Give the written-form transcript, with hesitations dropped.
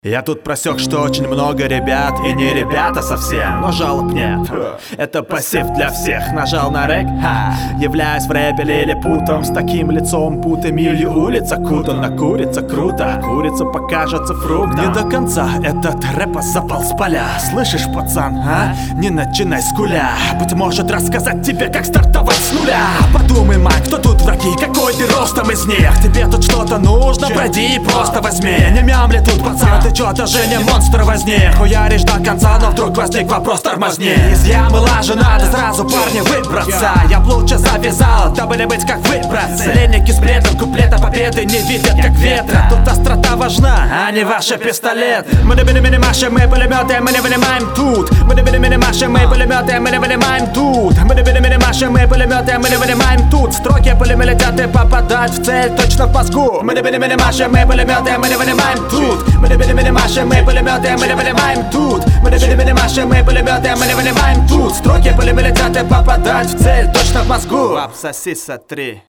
Я тут просек, что очень много ребят, и не ребята совсем, но жалоб нет. Это пассив для всех. Нажал на рэк, являюсь в рэпе лилипутом, с таким лицом будто милью улиц окутана. Курица круто, курица покажется фруктом. Не до конца этот рэп запал с поля. Слышишь, пацан, не начинай с куля. Быть может, рассказать тебе, как стартовать с нуля. Подумай, май, кто тут враги, какой ты ростом из них. Тебе тут что-то нужно, пройди и просто возьми. Не мямли тут, пацан, ты чё, даже не монстр возник. Хуяришь до конца, но вдруг возник вопрос, тормозни. Из ямы лажи надо сразу, парни, выбраться. Я б лучше завязал, дабы не быть как выбраться. Ленники с бредом куплета победы не видят как ветра. Тут острота важна, а не ваши пистолеты. Мы не машем, мы пулеметы, мы не вынимаем тут. Мы не машем, мы пулеметы, мы не вынимаем тут. Мы не машем, мы пулеметы, мы не вынимаем тут. Строки пулями летят и попадают в цель точно в мозгу. Мы не машем, мы пулеметы, мы не вынимаем тут. Мы не машем, мы пулеметы, мы не вынимаем тут. Мы не машем, мы пулеметы, мы не вынимаем тут. Строки пулями летят и попадают в цель точно в мозгу. Пап, соси, сотри.